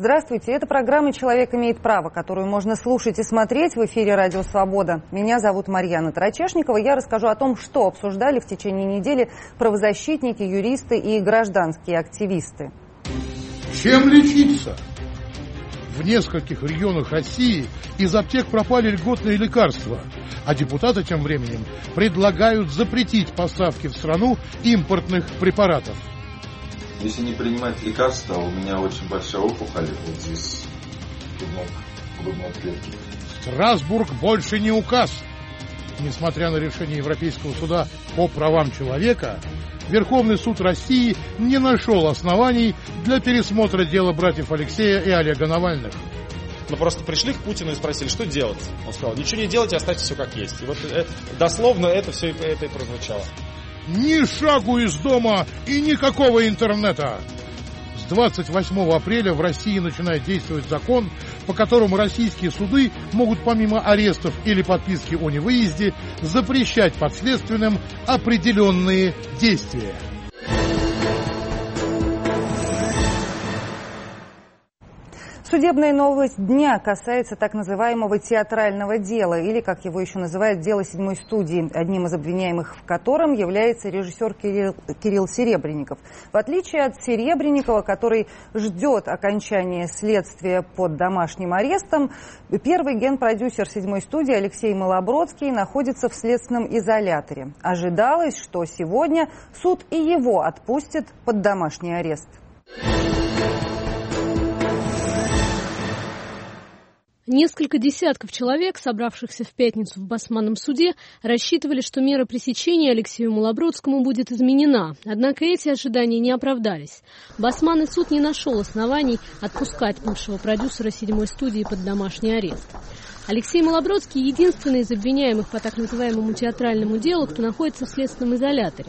Здравствуйте, это программа «Человек имеет право», которую можно слушать и смотреть в эфире «Радио Свобода». Меня зовут Марьяна Тарачешникова. Я расскажу о том, что обсуждали в течение недели правозащитники, юристы и гражданские активисты. Чем лечиться? В нескольких регионах России из аптек пропали льготные лекарства, а депутаты тем временем предлагают запретить поставки в страну импортных препаратов. Если не принимать лекарства, у меня очень большая опухоль вот здесь, в грудной клетке. Страсбург больше не указ. Несмотря на решение Европейского суда по правам человека, Верховный суд России не нашел оснований для пересмотра дела братьев Алексея и Олега Навальных. Мы просто пришли к Путину и спросили, что делать. Он сказал, ничего не делайте, оставьте все как есть. И вот дословно это все это и прозвучало. Ни шагу из дома и никакого интернета. С 28 апреля в России начинает действовать закон, по которому российские суды могут помимо арестов или подписки о невыезде запрещать подследственным определенные действия. Судебная новость дня касается так называемого театрального дела, или, как его еще называют, дела седьмой студии, одним из обвиняемых в котором является режиссер Кирилл Серебренников. В отличие от Серебренникова, который ждет окончания следствия под домашним арестом, первый генпродюсер седьмой студии Алексей Малобродский находится в следственном изоляторе. Ожидалось, что сегодня суд и его отпустит под домашний арест. Несколько десятков человек, собравшихся в пятницу в Басманном суде, рассчитывали, что мера пресечения Алексею Малобродскому будет изменена. Однако эти ожидания не оправдались. Басманный суд не нашел оснований отпускать бывшего продюсера седьмой студии под домашний арест. Алексей Малобродский – единственный из обвиняемых по так называемому театральному делу, кто находится в следственном изоляторе.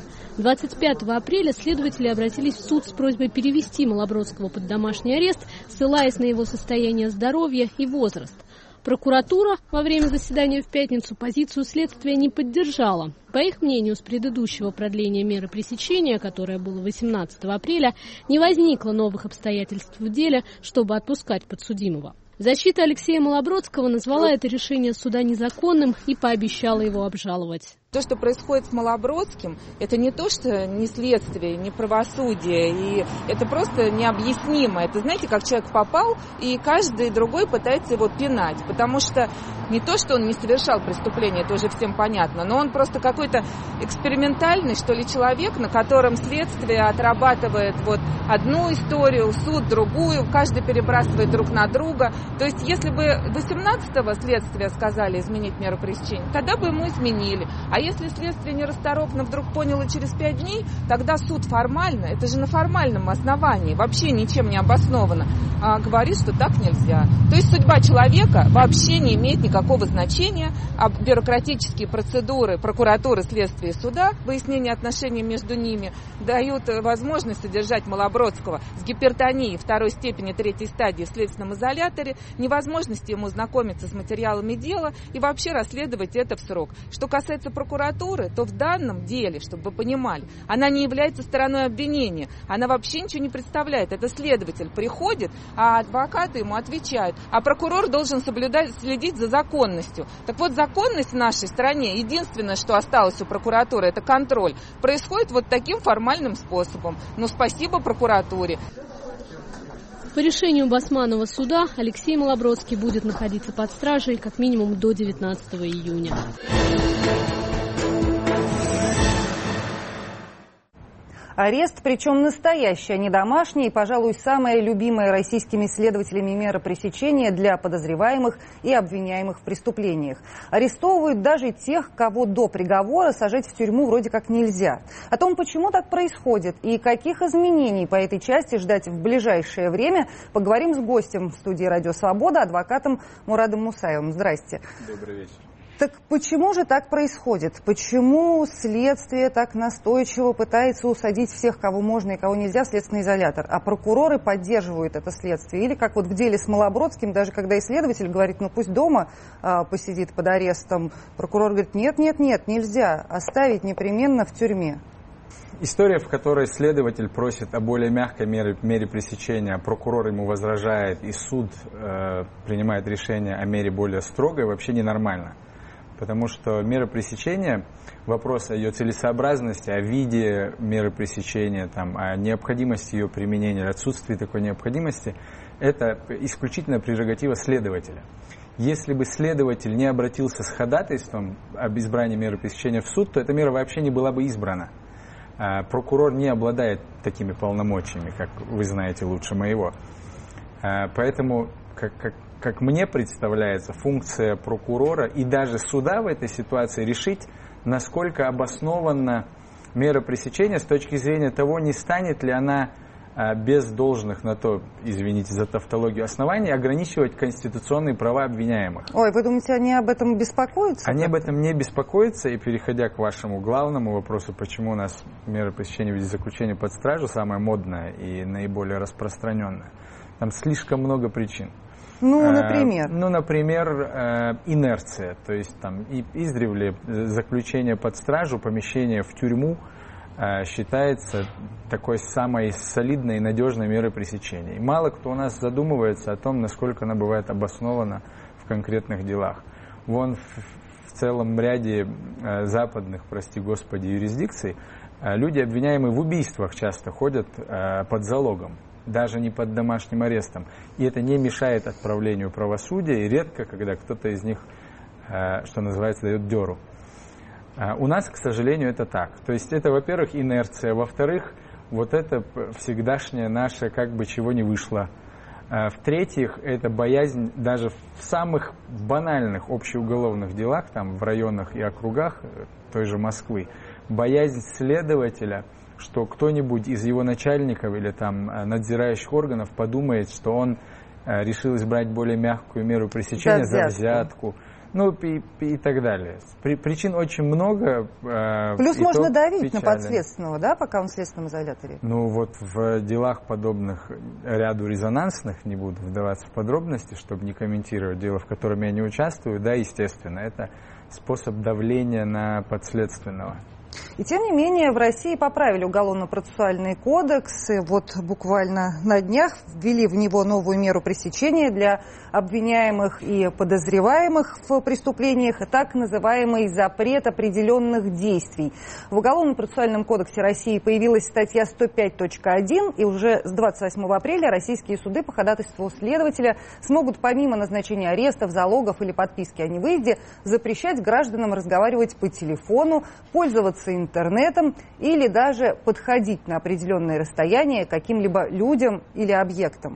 25 апреля следователи обратились в суд с просьбой перевести Малобродского под домашний арест, ссылаясь на его состояние здоровья и возраст. Прокуратура во время заседания в пятницу позицию следствия не поддержала. По их мнению, с предыдущего продления меры пресечения, которое было 18 апреля, не возникло новых обстоятельств в деле, чтобы отпускать подсудимого. Защита Алексея Малобродского назвала это решение суда незаконным и пообещала его обжаловать. То, что происходит с Малобродским, это не то, что не следствие, не правосудие, и это просто необъяснимо. Это, знаете, как человек попал, и каждый другой пытается его пинать, потому что не то, что он не совершал преступление, это уже всем понятно, но он просто какой-то экспериментальный, что ли, человек, на котором следствие отрабатывает вот одну историю, суд другую, каждый перебрасывает друг на друга. То есть, если бы 18-го следствия сказали изменить меру пресечения, тогда бы ему изменили. А если следствие нерасторопно вдруг поняло через 5 дней, тогда суд формально, это же на формальном основании, вообще ничем не обоснованно, говорит, что так нельзя. То есть судьба человека вообще не имеет никакого значения, а бюрократические процедуры прокуратуры, следствия и суда, выяснение отношений между ними, дают возможность содержать Малобродского с гипертонией 2 степени 3 стадии в следственном изоляторе, невозможности ему знакомиться с материалами дела и вообще расследовать это в срок. Что касается прокуратуры, то в данном деле, чтобы вы понимали, она не является стороной обвинения, она вообще ничего не представляет. Это следователь приходит, а адвокаты ему отвечают, а прокурор должен следить за законностью. Так вот, законность в нашей стране, единственное, что осталось у прокуратуры, это контроль, происходит вот таким формальным способом. Но спасибо прокуратуре. По решению Басманного суда Алексей Малобродский будет находиться под стражей как минимум до 19 июня. Арест, причем настоящий, а не домашний, и, пожалуй, самая любимая российскими следователями мера пресечения для подозреваемых и обвиняемых в преступлениях. Арестовывают даже тех, кого до приговора сажать в тюрьму вроде как нельзя. О том, почему так происходит и каких изменений по этой части ждать в ближайшее время, поговорим с гостем в студии «Радио Свобода», адвокатом Мурадом Мусаевым. Здрасте. Добрый вечер. Так почему же так происходит? Почему следствие так настойчиво пытается усадить всех, кого можно и кого нельзя, в следственный изолятор, а прокуроры поддерживают это следствие? Или как вот в деле с Малобродским, даже когда исследователь говорит, ну пусть дома посидит под арестом, прокурор говорит, нет, нельзя, оставить непременно в тюрьме. История, в которой следователь просит о более мягкой мере пресечения, прокурор ему возражает, и суд принимает решение о мере более строгой, вообще ненормально. Потому что мера пресечения, вопрос о ее целесообразности, о виде меры пресечения, там, о необходимости ее применения, отсутствии такой необходимости, это исключительно прерогатива следователя. Если бы следователь не обратился с ходатайством об избрании меры пресечения в суд, то эта мера вообще не была бы избрана. Прокурор не обладает такими полномочиями, как вы знаете лучше моего. Поэтому, как мне представляется, функция прокурора и даже суда в этой ситуации решить, насколько обоснованна мера пресечения с точки зрения того, не станет ли она без должных на то, извините за тавтологию, оснований ограничивать конституционные права обвиняемых. Ой, вы думаете, они об этом беспокоятся? Они об этом не беспокоятся, и переходя к вашему главному вопросу, почему у нас мера пресечения в виде заключения под стражу самая модная и наиболее распространенная, там слишком много причин. Например? Например, инерция, то есть там издревле заключение под стражу, помещение в тюрьму считается такой самой солидной и надежной мерой пресечения. И мало кто у нас задумывается о том, насколько она бывает обоснована в конкретных делах. Вон в целом ряде западных, прости господи, юрисдикций люди, обвиняемые в убийствах, часто ходят под залогом, даже не под домашним арестом. И это не мешает отправлению правосудия, и редко, когда кто-то из них, что называется, дает дёру. У нас, к сожалению, это так. То есть это, во-первых, инерция, во-вторых, вот это всегдашнее наше как бы чего не вышло. В-третьих, это боязнь даже в самых банальных общеуголовных делах, там в районах и округах той же Москвы, боязнь следователя, что кто-нибудь из его начальников или там надзирающих органов подумает, что он решил избрать более мягкую меру пресечения за взятку. И так далее. Причин очень много. Плюс можно давить на подследственного, да, пока он в следственном изоляторе? В делах подобных ряду резонансных, не буду вдаваться в подробности, чтобы не комментировать дело, в котором я не участвую, да, естественно, это способ давления на подследственного. И тем не менее в России поправили уголовно-процессуальный кодекс. И вот буквально на днях ввели в него новую меру пресечения для обвиняемых и подозреваемых в преступлениях, так называемый запрет определенных действий. В Уголовно-процессуальном кодексе России появилась статья 105.1, и уже с 28 апреля российские суды по ходатайству следователя смогут помимо назначения арестов, залогов или подписки о невыезде запрещать гражданам разговаривать по телефону, пользоваться интернетом или даже подходить на определенное расстояние к каким-либо людям или объектам.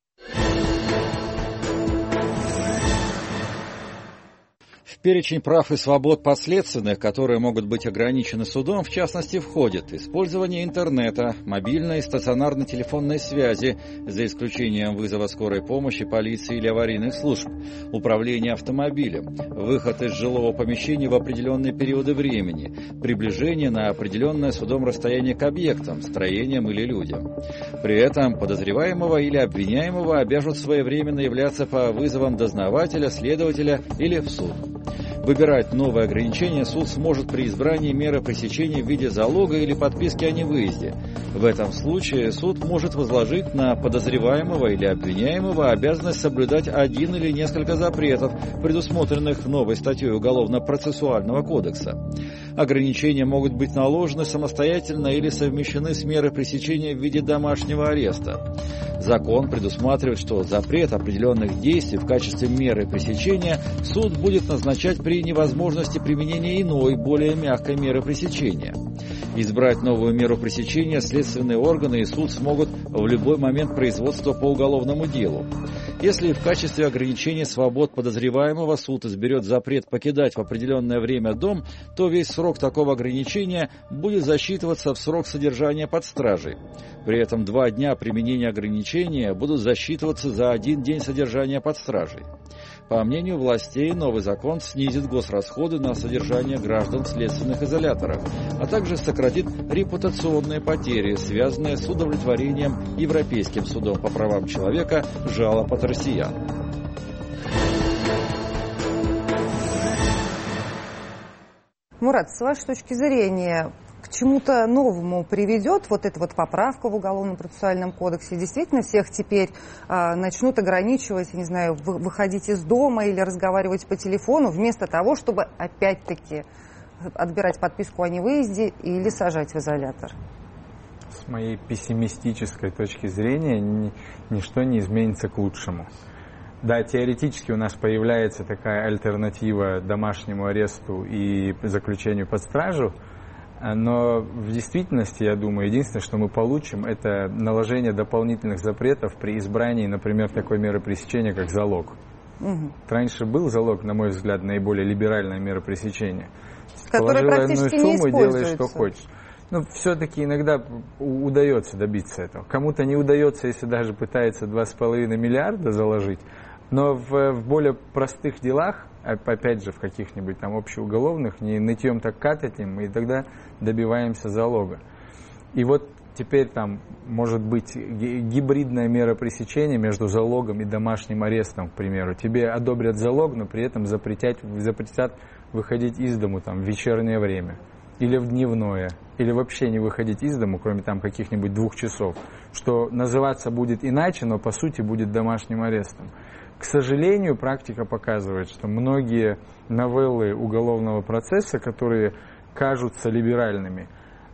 В перечень прав и свобод подследственных, которые могут быть ограничены судом, в частности, входит использование интернета, мобильной и стационарной телефонной связи, за исключением вызова скорой помощи, полиции или аварийных служб, управление автомобилем, выход из жилого помещения в определенные периоды времени, приближение на определенное судом расстояние к объектам, строениям или людям. При этом подозреваемого или обвиняемого обяжут своевременно являться по вызовам дознавателя, следователя или в суд. Выбирать новые ограничения суд сможет при избрании меры пресечения в виде залога или подписки о невыезде. В этом случае суд может возложить на подозреваемого или обвиняемого обязанность соблюдать один или несколько запретов, предусмотренных в новой статье Уголовно-процессуального кодекса. Ограничения могут быть наложены самостоятельно или совмещены с мерой пресечения в виде домашнего ареста. Закон предусматривает, что запрет определенных действий в качестве меры пресечения суд будет назначать при невозможности применения иной, более мягкой меры пресечения. Избрать новую меру пресечения следственные органы и суд смогут в любой момент производства по уголовному делу. Если в качестве ограничения свобод подозреваемого суд изберет запрет покидать в определенное время дом, то весь срок такого ограничения будет засчитываться в срок содержания под стражей. При этом 2 дня применения ограничения будут засчитываться за 1 день содержания под стражей. По мнению властей, новый закон снизит госрасходы на содержание граждан в следственных изоляторах, а также сократит репутационные потери, связанные с удовлетворением Европейским судом по правам человека жалоб от россиян. Мурат, с вашей точки зрения, к чему-то новому приведет вот эта вот поправка в Уголовно-процессуальном кодексе? Действительно, всех теперь начнут ограничивать, не знаю, выходить из дома или разговаривать по телефону, вместо того, чтобы опять-таки отбирать подписку о невыезде или сажать в изолятор? С моей пессимистической точки зрения, ничто не изменится к лучшему. Да, теоретически у нас появляется такая альтернатива домашнему аресту и заключению под стражу, но в действительности, я думаю, единственное, что мы получим, это наложение дополнительных запретов при избрании, например, такой меры пресечения, как залог. Раньше был залог, на мой взгляд, наиболее либеральная мера пресечения. Которая практически не используется. Делаешь, что хочешь. Но все-таки иногда удается добиться этого. Кому-то не удается, если даже пытается 2,5 миллиарда заложить. Но в более простых делах, опять же, в каких-нибудь там общеуголовных, не нытьем так кататим, и тогда добиваемся залога. И вот теперь там может быть гибридная мера пресечения между залогом и домашним арестом, к примеру. Тебе одобрят залог, но при этом запретят выходить из дому там, в вечернее время или в дневное, или вообще не выходить из дому, кроме там каких-нибудь 2 часов, что называться будет иначе, но по сути будет домашним арестом. К сожалению, практика показывает, что многие новеллы уголовного процесса, которые кажутся либеральными,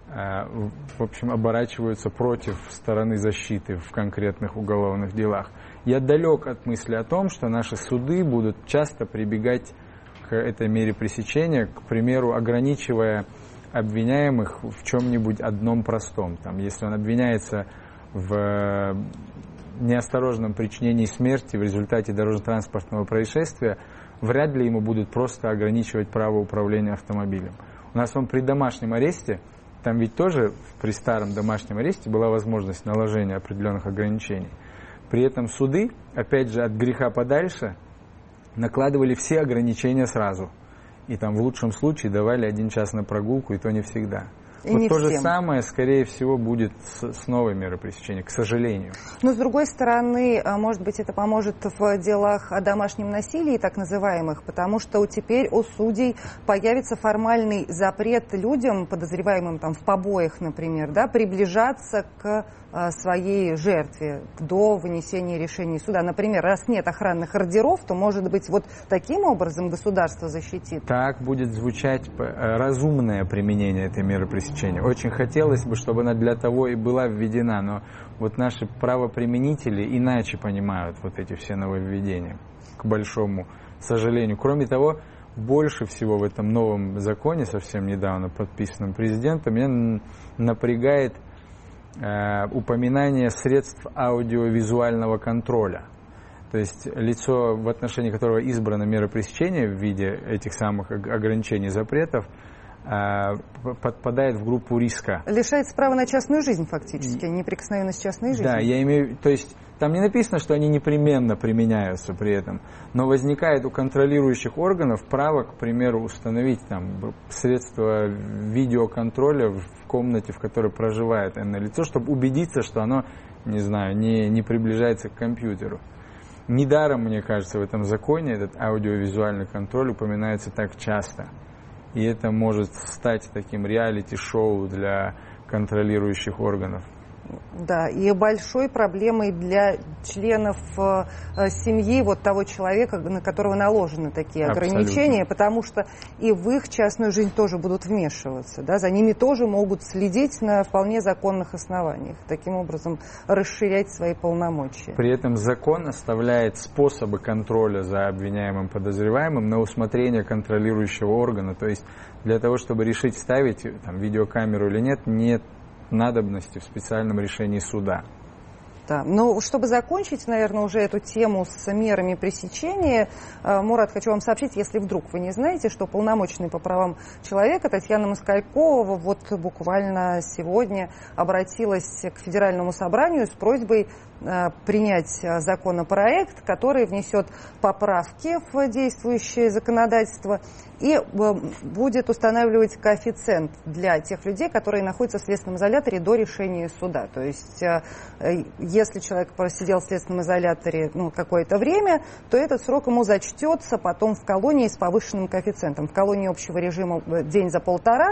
в общем, оборачиваются против стороны защиты в конкретных уголовных делах. Я далек от мысли о том, что наши суды будут часто прибегать к этой мере пресечения, к примеру, ограничивая обвиняемых в чем-нибудь одном простом. Там, если он обвиняется в неосторожном причинении смерти в результате дорожно-транспортного происшествия, вряд ли ему будут просто ограничивать право управления автомобилем. У нас при домашнем аресте, там ведь тоже при старом домашнем аресте была возможность наложения определенных ограничений. При этом суды, опять же, от греха подальше, накладывали все ограничения сразу. И там в лучшем случае давали 1 час на прогулку, и то не всегда. И вот то же самое, скорее всего, будет с новой мерой пресечения, к сожалению. Но, с другой стороны, может быть, это поможет в делах о домашнем насилии, так называемых, потому что теперь у судей появится формальный запрет людям, подозреваемым там, в побоях, например, да, приближаться к своей жертве до вынесения решения суда. Например, раз нет охранных ордеров, то, может быть, вот таким образом государство защитит? Так будет звучать разумное применение этой меры пресечения. Очень хотелось бы, чтобы она для того и была введена, но вот наши правоприменители иначе понимают вот эти все нововведения, к большому сожалению. Кроме того, больше всего в этом новом законе, совсем недавно подписанном президентом, меня напрягает упоминание средств аудиовизуального контроля. То есть лицо, в отношении которого избрана мера пресечения в виде этих самых ограничений, запретов, подпадает в группу риска. Лишается права на частную жизнь фактически, неприкосновенность частной жизни. Да, я имею, то есть там не написано, что они непременно применяются при этом, но возникает у контролирующих органов право, к примеру, установить там средства видеоконтроля в комнате, в которой проживает энное лицо, чтобы убедиться, что оно, не знаю, не приближается к компьютеру. Недаром, мне кажется, в этом законе этот аудиовизуальный контроль упоминается так часто. И это может стать таким реалити-шоу для контролирующих органов. Да, и большой проблемой для членов семьи вот того человека, на которого наложены такие ограничения, потому что и в их частную жизнь тоже будут вмешиваться, да, за ними тоже могут следить на вполне законных основаниях, таким образом расширять свои полномочия. При этом закон оставляет способы контроля за обвиняемым, подозреваемым на усмотрение контролирующего органа, то есть для того, чтобы решить, ставить там видеокамеру или нет надобности в специальном решении суда. Да. Ну, чтобы закончить, наверное, уже эту тему с мерами пресечения, Мурат, хочу вам сообщить, если вдруг вы не знаете, что полномоченная по правам человека Татьяна Москалькова вот буквально сегодня обратилась к Федеральному собранию с просьбой принять законопроект, который внесет поправки в действующее законодательство и будет устанавливать коэффициент для тех людей, которые находятся в следственном изоляторе до решения суда. То есть, если человек просидел в следственном изоляторе какое-то время, то этот срок ему зачтется потом в колонии с повышенным коэффициентом. В колонии общего режима день за 1,5,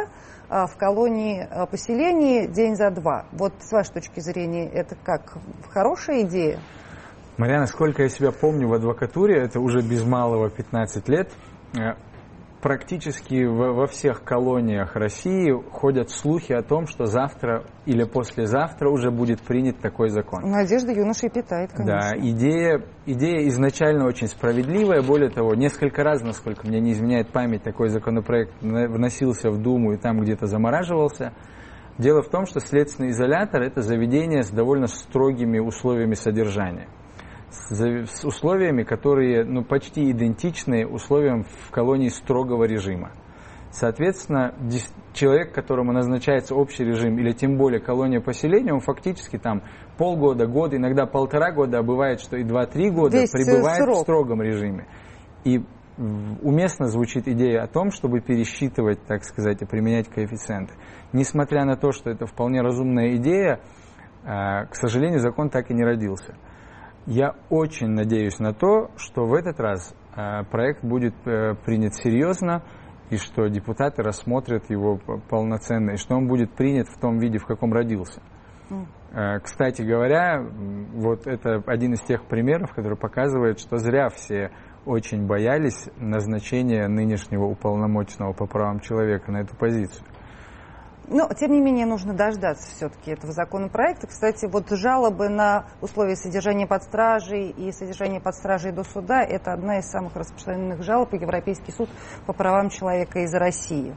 в колонии поселений день за два. Вот с вашей точки зрения, это как хорошая идея? Марьяна, сколько я себя помню в адвокатуре, это уже без малого 15 лет, практически во всех колониях России ходят слухи о том, что завтра или послезавтра уже будет принят такой закон. Надежда юношей питает, конечно. Да, идея изначально очень справедливая. Более того, несколько раз, насколько мне не изменяет память, такой законопроект вносился в Думу и там где-то замораживался. Дело в том, что следственный изолятор – это заведение с довольно строгими условиями содержания. С условиями, которые почти идентичны условиям в колонии строгого режима. Соответственно, человек, которому назначается общий режим, или тем более колония-поселение, он фактически там полгода, год, иногда 1,5 года, а бывает, что и 2-3 года пребывает в строгом режиме. И уместно звучит идея о том, чтобы пересчитывать, так сказать, и применять коэффициенты. Несмотря на то, что это вполне разумная идея, к сожалению, закон так и не родился. Я очень надеюсь на то, что в этот раз проект будет принят серьезно, и что депутаты рассмотрят его полноценно, и что он будет принят в том виде, в каком родился. Кстати говоря, вот это один из тех примеров, который показывает, что зря все очень боялись назначения нынешнего уполномоченного по правам человека на эту позицию. Но, тем не менее, нужно дождаться все-таки этого законопроекта. Кстати, вот жалобы на условия содержания под стражей и содержания под стражей до суда – это одна из самых распространенных жалоб в Европейский суд по правам человека из России.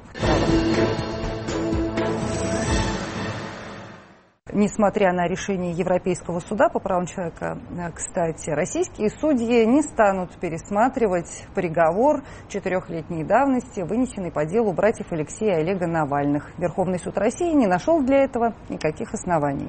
Несмотря на решение Европейского суда по правам человека, кстати, российские судьи не станут пересматривать приговор 4-летней давности, вынесенный по делу братьев Алексея и Олега Навальных. Верховный суд России не нашел для этого никаких оснований.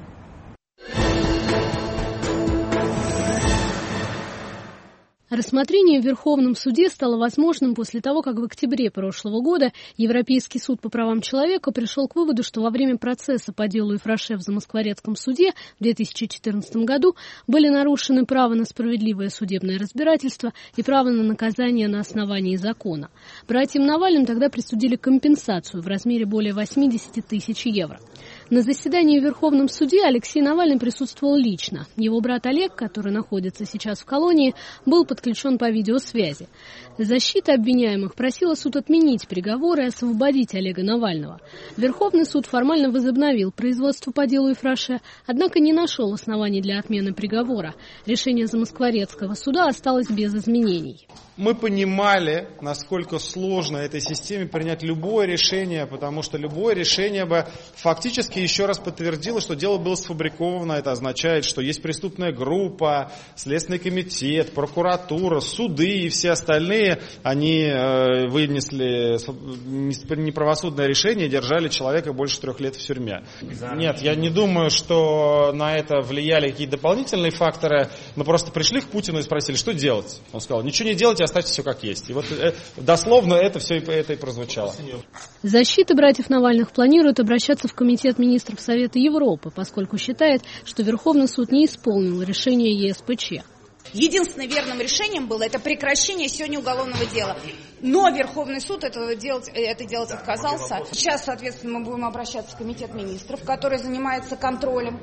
Рассмотрение в Верховном суде стало возможным после того, как в октябре прошлого года Европейский суд по правам человека пришел к выводу, что во время процесса по делу Ефраше в Замоскворецком суде в 2014 году были нарушены право на справедливое судебное разбирательство и право на наказание на основании закона. Братьям Навальным тогда присудили компенсацию в размере более 80 тысяч евро. На заседании в Верховном суде Алексей Навальный присутствовал лично. Его брат Олег, который находится сейчас в колонии, был подключен по видеосвязи. Защита обвиняемых просила суд отменить приговор и освободить Олега Навального. Верховный суд формально возобновил производство по делу Ефраше, однако не нашел оснований для отмены приговора. Решение Замоскворецкого суда осталось без изменений. Мы понимали, насколько сложно этой системе принять любое решение, потому что любое решение бы фактически еще раз подтвердило, что дело было сфабриковано. Это означает, что есть преступная группа, Следственный комитет, прокуратура, суды и все остальные. Они вынесли неправосудное решение и держали человека больше 3 лет в тюрьме. Нет, я не думаю, что на это влияли какие-то дополнительные факторы. Мы просто пришли к Путину и спросили, что делать. Он сказал, ничего не делайте, оставьте все как есть. И вот дословно это все и прозвучало. Защита братьев Навальных планирует обращаться в Комитет министров Совета Европы, поскольку считает, что Верховный суд не исполнил решение ЕСПЧ. Единственным верным решением было это прекращение сегодня уголовного дела. Но Верховный суд это делать отказался. Сейчас, соответственно, мы будем обращаться в Комитет министров, который занимается контролем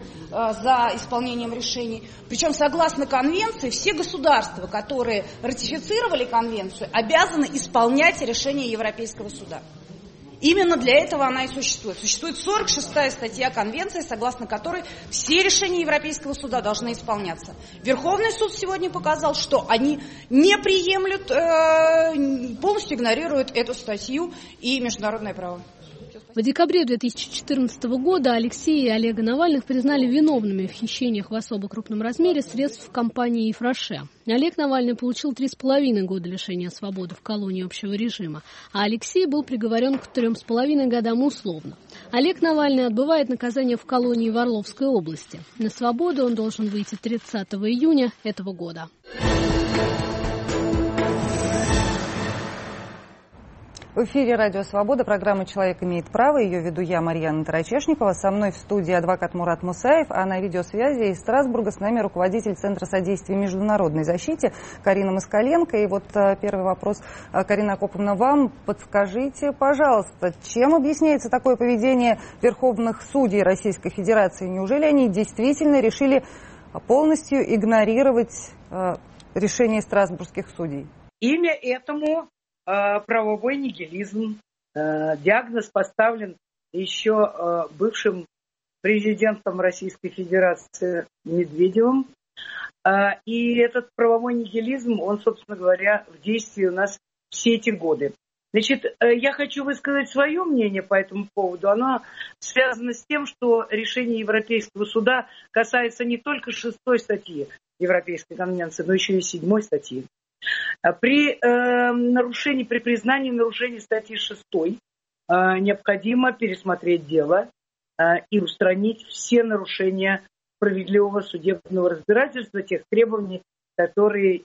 за исполнением решений. Причем, согласно конвенции, все государства, которые ратифицировали конвенцию, обязаны исполнять решения Европейского суда. Именно для этого она и существует. Существует 46-я статья Конвенции, согласно которой все решения Европейского суда должны исполняться. Верховный суд сегодня показал, что они не приемлют, полностью игнорируют эту статью и международное право. В декабре 2014 года Алексея и Олега Навальных признали виновными в хищениях в особо крупном размере средств компании «Ефраше». Олег Навальный получил 3,5 года лишения свободы в колонии общего режима, а Алексей был приговорен к 3,5 годам условно. Олег Навальный отбывает наказание в колонии в Орловской области. На свободу он должен выйти 30 июня этого года. В В эфире «Радио Свобода», программа «Человек имеет право». Ее веду я, Марьяна Тарачешникова. Со мной в студии адвокат Мурат Мусаев, а на видеосвязи из Страсбурга с нами руководитель Центра содействия международной защите Карина Москаленко. И вот первый вопрос, Карина Акоповна, вам. Подскажите, пожалуйста, чем объясняется такое поведение верховных судей Российской Федерации? Неужели они действительно решили полностью игнорировать решение страсбургских судей? Имя этому правовой нигилизм. Диагноз поставлен еще бывшим президентом Российской Федерации Медведевым. И этот правовой нигилизм, он, собственно говоря, в действии у нас все эти годы. Значит, я хочу высказать свое мнение по этому поводу. Оно связано с тем, что решение Европейского суда касается не только 6-й статьи Европейской конвенции, но еще и 7-й статьи. При признании нарушения статьи 6 необходимо пересмотреть дело и устранить все нарушения справедливого судебного разбирательства, тех требований, которые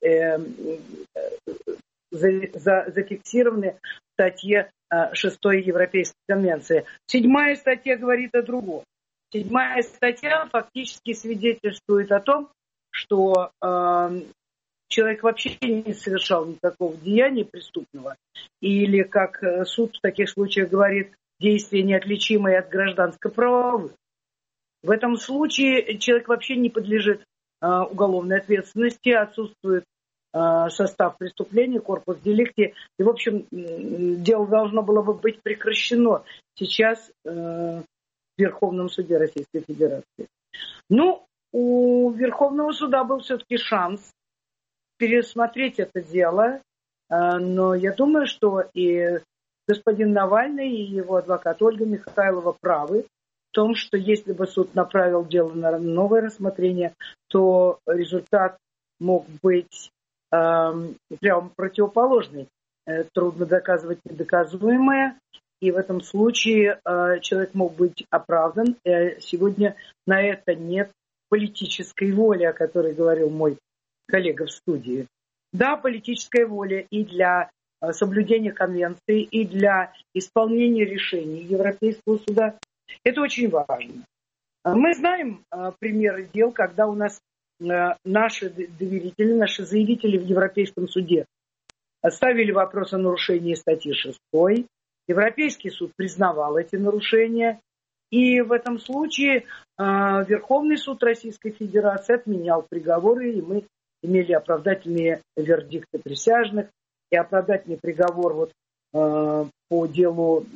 зафиксированы в статье 6 Европейской конвенции. 7-я статья говорит о другом. 7-я статья фактически свидетельствует о том, что человек вообще не совершал никакого деяния преступного. Или, как суд в таких случаях говорит, действия неотличимые от гражданско-правовых. В этом случае человек вообще не подлежит уголовной ответственности, отсутствует состав преступления, корпус деликти. И, в общем, дело должно было бы быть прекращено сейчас в Верховном суде Российской Федерации. Ну, у Верховного суда был все-таки шанс пересмотреть это дело, но я думаю, что и господин Навальный, и его адвокат Ольга Михайлова правы в том, что если бы суд направил дело на новое рассмотрение, то результат мог быть прямо противоположный. Трудно доказывать недоказуемое, и в этом случае человек мог быть оправдан. Сегодня на это нет политической воли, о которой говорил мой коллега в студии. Да, политическая воля и для соблюдения конвенции, и для исполнения решений Европейского суда. Это очень важно. Мы знаем примеры дел, когда у нас наши доверители, наши заявители в Европейском суде ставили вопрос о нарушении статьи 6. Европейский суд признавал эти нарушения. И в этом случае Верховный суд Российской Федерации отменял приговоры, и мы имели оправдательные вердикты присяжных и оправдательный приговор по делу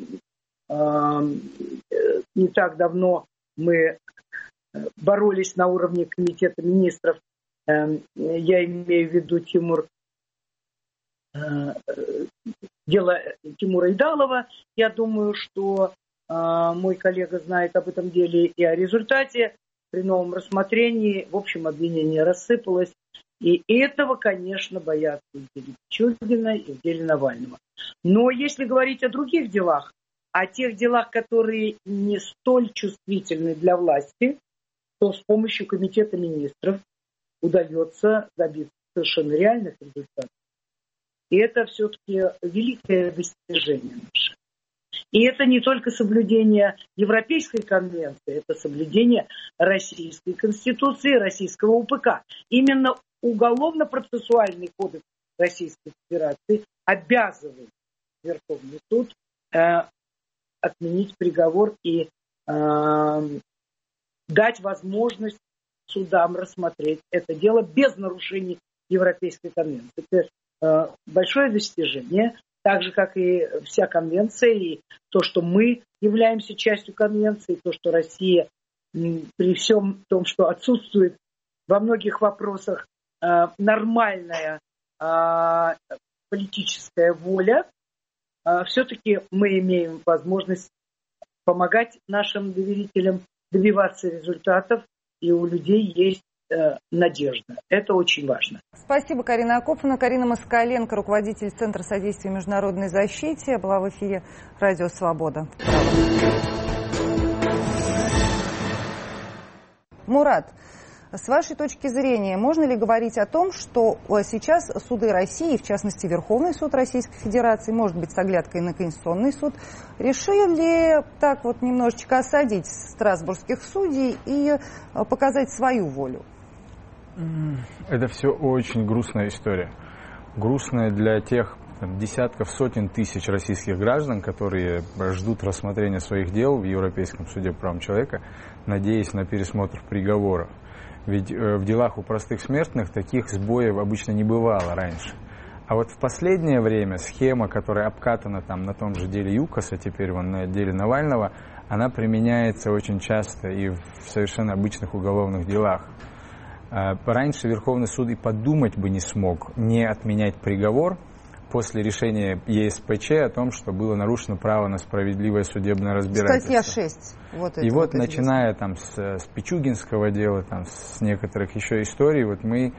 не так давно мы боролись на уровне Комитета министров. Я имею в виду дело Тимура Идалова. Я думаю, что мой коллега знает об этом деле и о результате. При новом рассмотрении, в общем, обвинение рассыпалось. И этого, конечно, боятся в деле Чургина и в деле Навального. Но если говорить о других делах, о тех делах, которые не столь чувствительны для власти, то с помощью Комитета министров удается добиться совершенно реальных результатов. И это все-таки великое достижение наше. И это не только соблюдение Европейской конвенции, это соблюдение Российской Конституции, Российского УПК. Именно Уголовно-процессуальный кодекс Российской Федерации обязывает Верховный суд отменить приговор и дать возможность судам рассмотреть это дело без нарушений Европейской конвенции. Это большое достижение, так же, как и вся конвенция, и то, что мы являемся частью конвенции, то, что Россия при всем том, что отсутствует во многих вопросах нормальная политическая воля, все-таки мы имеем возможность помогать нашим доверителям добиваться результатов, и у людей есть надежда. Это очень важно. Спасибо, Карина Акоповна. Карина Москаленко, руководитель Центра содействия международной защите, была в эфире «Радио Свобода». Мурат, С вашей точки зрения, можно ли говорить о том, что сейчас суды России, в частности Верховный суд Российской Федерации, может быть, с оглядкой на Конституционный суд, решили так вот немножечко осадить страсбургских судей и показать свою волю? Это все очень грустная история. Грустная для тех десятков, сотен тысяч российских граждан, которые ждут рассмотрения своих дел в Европейском суде по правам человека, надеясь на пересмотр приговоров. Ведь в делах у простых смертных таких сбоев обычно не бывало раньше. А вот в последнее время схема, которая обкатана там на том же деле ЮКОСа, теперь вон на деле Навального, она применяется очень часто и в совершенно обычных уголовных делах. Раньше Верховный суд и подумать бы не смог не отменять приговор после решения ЕСПЧ о том, что было нарушено право на справедливое судебное разбирательство. Статья 6. И вот начиная там с Пичугинского дела, там, с некоторых еще историй, вот мы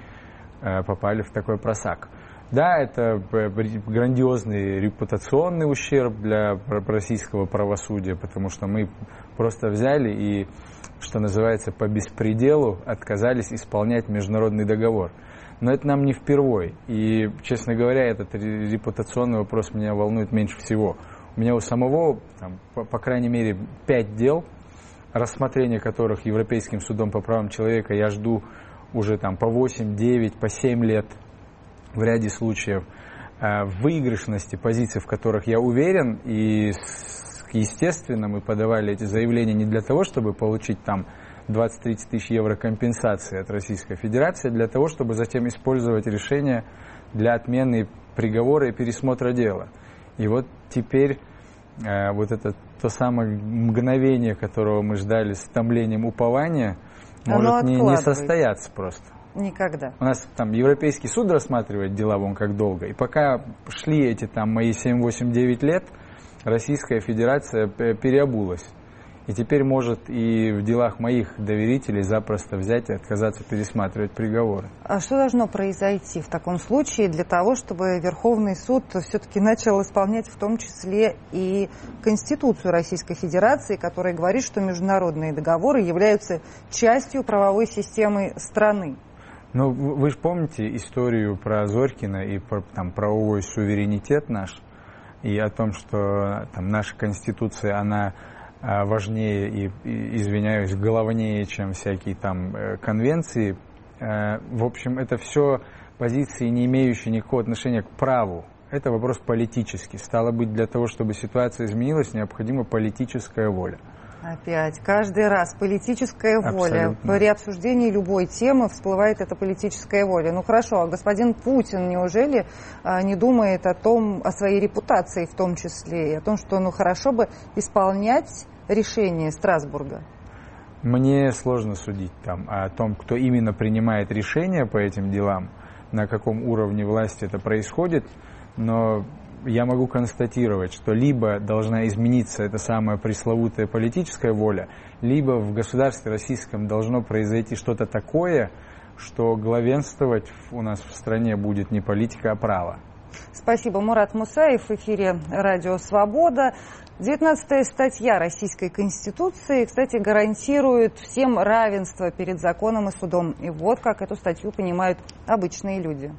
попали в такой просак. Да, это грандиозный репутационный ущерб для российского правосудия, потому что мы просто взяли и, что называется, по беспределу отказались исполнять международный договор. Но это нам не впервой. И, честно говоря, этот репутационный вопрос меня волнует меньше всего. У меня у самого, там, по крайней мере, 5 дел, рассмотрение которых Европейским судом по правам человека я жду уже там, по 8, 9, по 7 лет в ряде случаев. В выигрышности позиций, в которых я уверен, и, естественно, мы подавали эти заявления не для того, чтобы получить там 20-30 тысяч евро компенсации от Российской Федерации, для того, чтобы затем использовать решение для отмены приговора и пересмотра дела. И вот теперь вот это то самое мгновение, которого мы ждали с томлением упования, может не состояться просто. Никогда. У нас там Европейский суд рассматривает дела вон как долго. И пока шли эти там мои 7, 8, 9 лет, Российская Федерация переобулась. И теперь может и в делах моих доверителей запросто взять и отказаться пересматривать приговоры. А что должно произойти в таком случае для того, чтобы Верховный суд все-таки начал исполнять в том числе и Конституцию Российской Федерации, которая говорит, что международные договоры являются частью правовой системы страны? Ну, вы же помните историю про Зорькина и про там, правовой суверенитет наш, и о том, что там, наша Конституция, она важнее и, извиняюсь, головнее, чем всякие там конвенции. В общем, это все позиции, не имеющие никакого отношения к праву. Это вопрос политический. Стало быть, для того, чтобы ситуация изменилась, необходима политическая воля. Опять, каждый раз политическая воля. Абсолютно. При обсуждении любой темы всплывает эта политическая воля. Ну хорошо, а господин Путин неужели не думает о своей репутации в том числе, и о том, что хорошо бы исполнять решение Страсбурга? Мне сложно судить там о том, кто именно принимает решения по этим делам, на каком уровне власти это происходит, но я могу констатировать, что либо должна измениться эта самая пресловутая политическая воля, либо в государстве российском должно произойти что-то такое, что главенствовать у нас в стране будет не политика, а право. Спасибо. Мурат Мусаев в эфире «Радио Свобода». 19-я статья Российской Конституции, кстати, гарантирует всем равенство перед законом и судом. И вот как эту статью понимают обычные люди.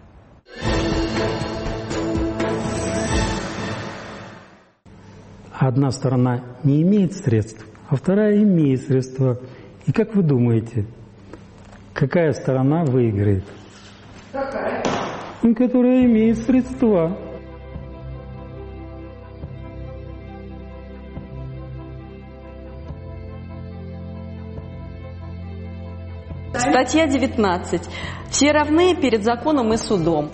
Одна сторона не имеет средств, а вторая имеет средства. И как вы думаете, какая сторона выиграет? Какая? Которая имеет средства. Статья 19. Все равны перед законом и судом.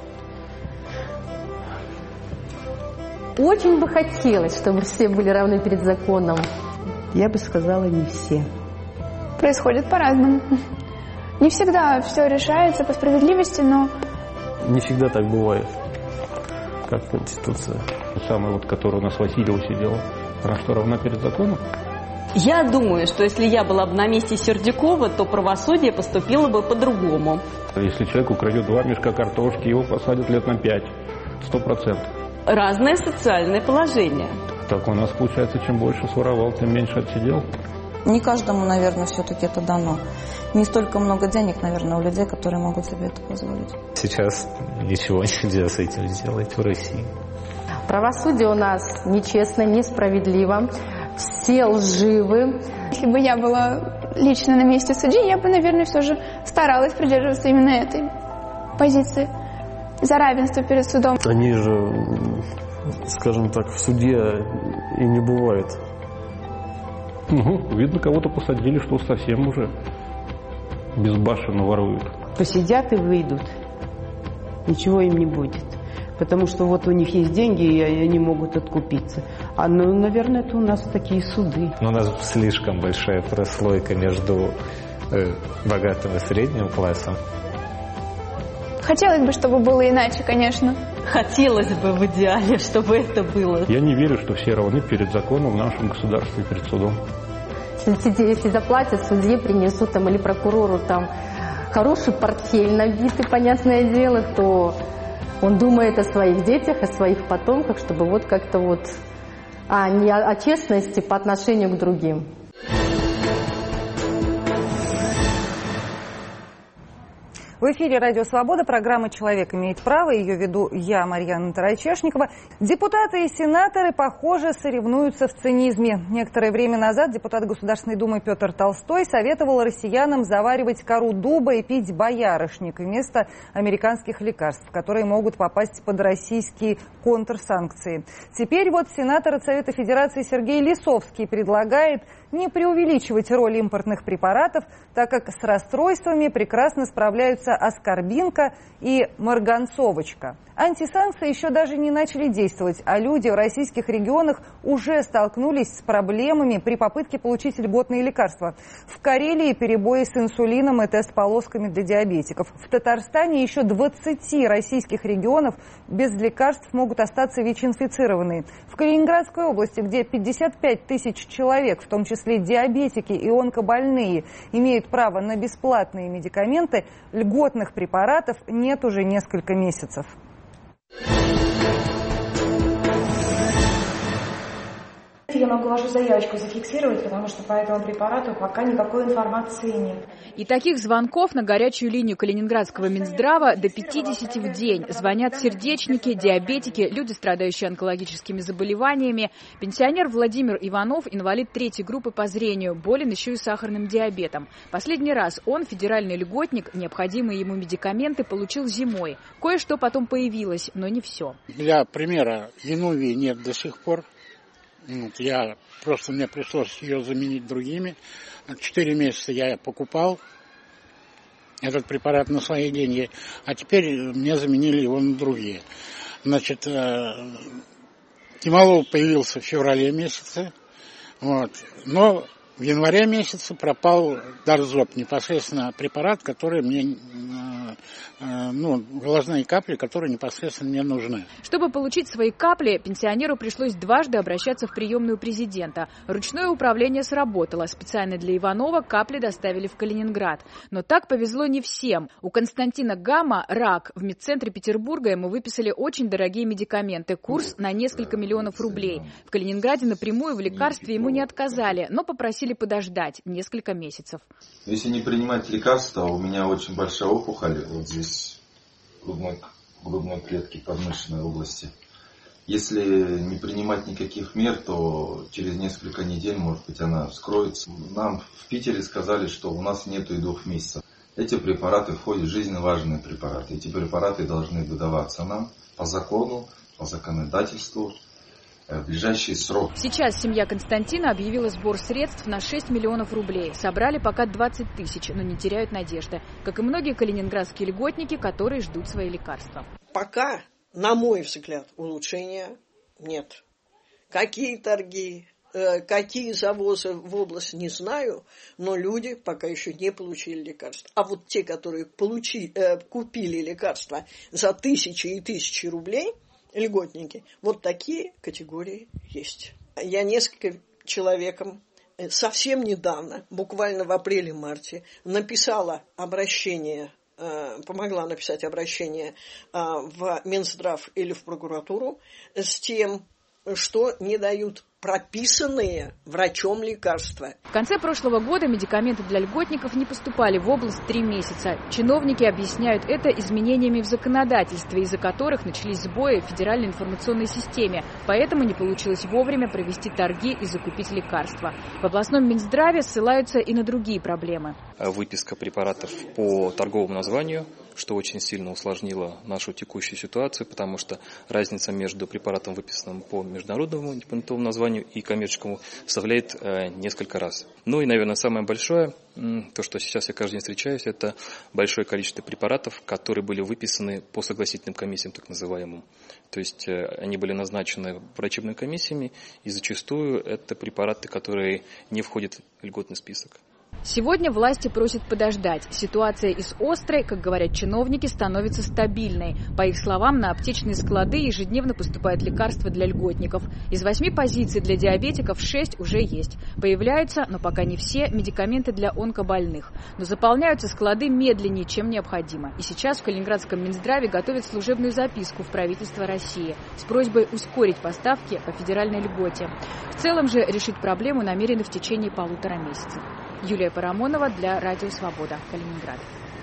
Очень бы хотелось, чтобы все были равны перед законом. Я бы сказала, не все. Происходит по-разному. Не всегда все решается по справедливости, но... Не всегда так бывает, как Конституция. Самая, которая у нас Васильева сидела, она что, равна перед законом? Я думаю, что если я была бы на месте Сердюкова, то правосудие поступило бы по-другому. Если человек украдет 2 мешка картошки, его посадят лет на 5, 100%. Разное социальное положение. Так у нас получается, чем больше своровал, тем меньше отсидел. Не каждому, наверное, все-таки это дано. Не столько много денег, наверное, у людей, которые могут себе это позволить. Сейчас ничего нельзя с этим сделать в России. Правосудие у нас нечестно, несправедливо. Все лживы. Если бы я была лично на месте судьи, я бы, наверное, все же старалась придерживаться именно этой позиции. За равенство перед судом. Они же, скажем так, в суде и не бывает. Видно, кого-то посадили, что совсем уже безбашенно воруют. Посидят и выйдут. Ничего им не будет. Потому что вот у них есть деньги, и они могут откупиться. Наверное, это у нас такие суды. Но у нас слишком большая прослойка между богатым и средним классом. Хотелось бы, чтобы было иначе, конечно. Хотелось бы в идеале, чтобы это было. Я не верю, что все равны перед законом в нашем государстве, перед судом. Если заплатят, судье принесут там, или прокурору там хороший портфель набитый, понятное дело, то он думает о своих детях, о своих потомках, чтобы вот как-то вот, а не о честности по отношению к другим. В эфире «Радио Свобода», программа «Человек имеет право». Ее веду я, Марьяна Тарачешникова. Депутаты и сенаторы, похоже, соревнуются в цинизме. Некоторое время назад депутат Государственной Думы Петр Толстой советовал россиянам заваривать кору дуба и пить боярышник вместо американских лекарств, которые могут попасть под российские контрсанкции. Теперь вот сенатор от Совета Федерации Сергей Лисовский предлагает не преувеличивать роль импортных препаратов, так как с расстройствами прекрасно справляются аскорбинка и марганцовочка. Антисанкции еще даже не начали действовать, а люди в российских регионах уже столкнулись с проблемами при попытке получить льготные лекарства. В Карелии перебои с инсулином и тест-полосками для диабетиков. В Татарстане еще 20 российских регионов без лекарств могут остаться ВИЧ-инфицированные. В Калининградской области, где 55 тысяч человек, в том числе диабетики и онкобольные, имеют право на бесплатные медикаменты, льготных препаратов нет уже несколько месяцев. Я могу вашу заявочку зафиксировать, потому что по этому препарату пока никакой информации нет. И таких звонков на горячую линию Калининградского Минздрава до 50 в день. Звонят сердечники, диабетики, люди, страдающие онкологическими заболеваниями. Пенсионер Владимир Иванов, инвалид 3-й группы по зрению, болен еще и сахарным диабетом. Последний раз он, федеральный льготник, необходимые ему медикаменты получил зимой. Кое-что потом появилось, но не все. Для примера, Янувии нет до сих пор. Мне пришлось ее заменить другими. 4 месяца я покупал этот препарат на свои деньги, а теперь мне заменили его на другие. Тимолол появился в феврале месяце, но в январе месяце пропал Дарзоп, непосредственно препарат, который мне, глазные капли, которые непосредственно мне нужны. Чтобы получить свои капли, пенсионеру пришлось дважды обращаться в приемную президента. Ручное управление сработало. Специально для Иванова капли доставили в Калининград. Но так повезло не всем. У Константина Гамма рак. В медцентре Петербурга ему выписали очень дорогие медикаменты. Курс на несколько миллионов рублей. В Калининграде напрямую в лекарстве ему не отказали, но попросили подождать несколько месяцев. Если не принимать лекарства, у меня очень большая опухоль вот здесь, в грудной клетке подмышечной области. Если не принимать никаких мер, то через несколько недель, может быть, она вскроется. Нам в Питере сказали, что у нас нету и 2 месяцев. Эти препараты входят в жизненно важные препараты. Эти препараты должны выдаваться нам по закону, по законодательству, в ближайший срок. Сейчас семья Константина объявила сбор средств на 6 миллионов рублей. Собрали пока 20 тысяч, но не теряют надежды. Как и многие калининградские льготники, которые ждут свои лекарства. Пока, на мой взгляд, улучшения нет. Какие торги, какие завозы в область, не знаю, но люди пока еще не получили лекарства. А вот те, которые купили лекарства за тысячи и тысячи рублей, льготники, вот такие категории есть. Я несколько человеком совсем недавно, буквально в апреле-марте, написала обращение, помогла написать обращение в Минздрав или в прокуратуру с тем, что не дают прописанные врачом лекарства. В конце прошлого года медикаменты для льготников не поступали в область 3 месяца. Чиновники объясняют это изменениями в законодательстве, из-за которых начались сбои в федеральной информационной системе. Поэтому не получилось вовремя провести торги и закупить лекарства. В областном Минздраве ссылаются и на другие проблемы. Выписка препаратов по торговому названию, что очень сильно усложнило нашу текущую ситуацию, потому что разница между препаратом, выписанным по международному патентовому названию, и коммерческому составляет несколько раз. Ну и, наверное, самое большое, то, что сейчас я каждый день встречаюсь, это большое количество препаратов, которые были выписаны по согласительным комиссиям, так называемым. То есть они были назначены врачебными комиссиями, и зачастую это препараты, которые не входят в льготный список. Сегодня власти просят подождать. Ситуация из острой, как говорят чиновники, становится стабильной. По их словам, на аптечные склады ежедневно поступают лекарства для льготников. Из 8 позиций для диабетиков 6 уже есть. Появляются, но пока не все, медикаменты для онкобольных. Но заполняются склады медленнее, чем необходимо. И сейчас в Калининградском Минздраве готовят служебную записку в правительство России с просьбой ускорить поставки по федеральной льготе. В целом же решить проблему намерены в течение 1,5 месяца. Юлия Парамонова для Радио Свобода, Калининград.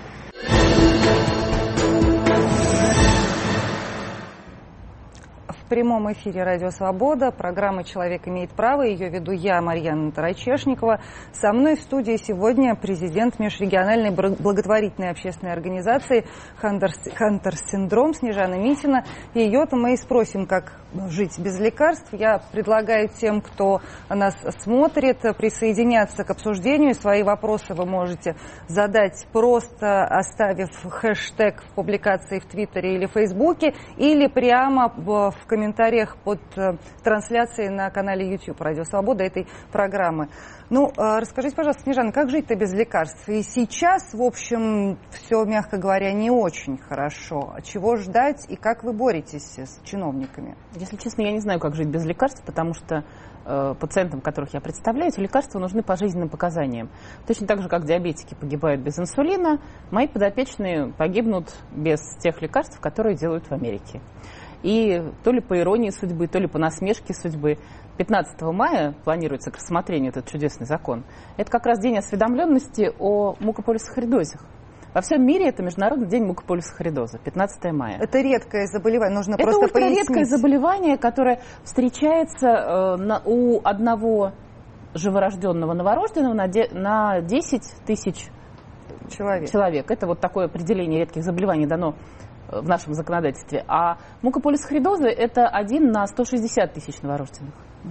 В прямом эфире «Радио Свобода», программа «Человек имеет право». Ее веду я, Марьяна Тарачешникова. Со мной в студии сегодня президент межрегиональной благотворительной общественной организации «Хантер-Синдром» Снежана Митина. Ее-то мы и спросим, как жить без лекарств. Я предлагаю тем, кто нас смотрит, присоединяться к обсуждению. Свои вопросы вы можете задать, просто оставив хэштег в публикации в Твиттере или Фейсбуке, или прямо в комментариях под трансляцией на канале YouTube «Радио Свобода» этой программы. Ну, расскажите, пожалуйста, Снежана, как жить-то без лекарств? И сейчас, в общем, все, мягко говоря, не очень хорошо. Чего ждать и как вы боретесь с чиновниками? Если честно, я не знаю, как жить без лекарств, потому что пациентам, которых я представляю, эти лекарства нужны по жизненным показаниям. Точно так же, как диабетики погибают без инсулина, мои подопечные погибнут без тех лекарств, которые делают в Америке. И то ли по иронии судьбы, то ли по насмешке судьбы, 15 мая планируется к рассмотрению этот чудесный закон. Это как раз день осведомленности о мукополисахаридозе. Во всем мире это Международный день мукополисахаридоза, 15 мая. Это редкое заболевание, нужно это просто пояснить. Это редкое заболевание, которое встречается у одного живорожденного новорожденного на 10 тысяч человек. Это вот такое определение редких заболеваний дано в нашем законодательстве. А мукополисахаридоза – это 1 на 160 тысяч новорожденных.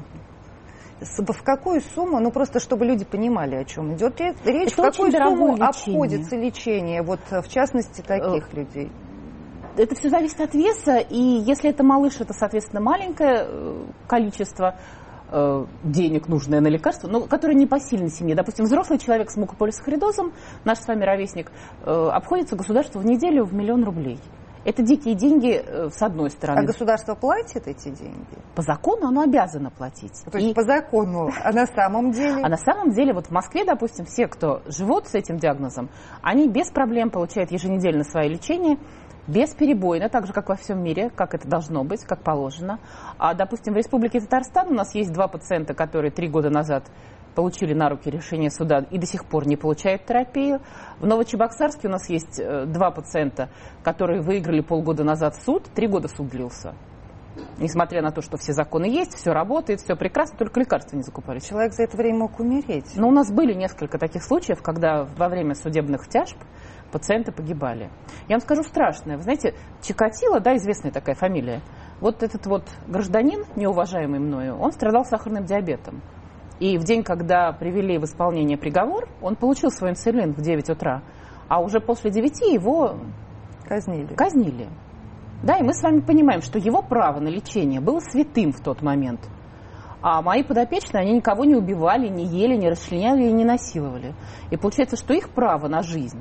В какую сумму, ну просто чтобы люди понимали, о чем идет речь, в какую сумму обходится лечение, вот в частности таких людей? Это все зависит от веса, и если это малыш, это, соответственно, маленькое количество денег, нужное на лекарства, но которое не посильно семье. Допустим, взрослый человек с мукополисахаридозом, наш с вами ровесник, обходится государству в неделю в 1 000 000 рублей. Это дикие деньги, с одной стороны. А государство платит эти деньги? По закону оно обязано платить. То есть по закону, а на самом деле? А на самом деле, вот в Москве, допустим, все, кто живут с этим диагнозом, они без проблем получают еженедельно свое лечение, бесперебойно, так же, как во всем мире, как это должно быть, как положено. А, допустим, в Республике Татарстан у нас есть 2 пациента, которые 3 года назад получили на руки решение суда и до сих пор не получают терапию. В Новочебоксарске у нас есть 2 пациента, которые выиграли полгода назад суд, 3 года суд длился. Несмотря на то, что все законы есть, все работает, все прекрасно, только лекарства не закупали. Человек за это время мог умереть. Но у нас были несколько таких случаев, когда во время судебных тяжб пациенты погибали. Я вам скажу страшное. Вы знаете, Чикатило, да, известная такая фамилия, вот этот вот гражданин, неуважаемый мною, он страдал сахарным диабетом. И в день, когда привели в исполнение приговор, он получил свой инсулин в 9 утра, а уже после 9 его казнили. Да, и мы с вами понимаем, что его право на лечение было святым в тот момент. А мои подопечные, они никого не убивали, не ели, не расчленяли и не насиловали. И получается, что их право на жизнь,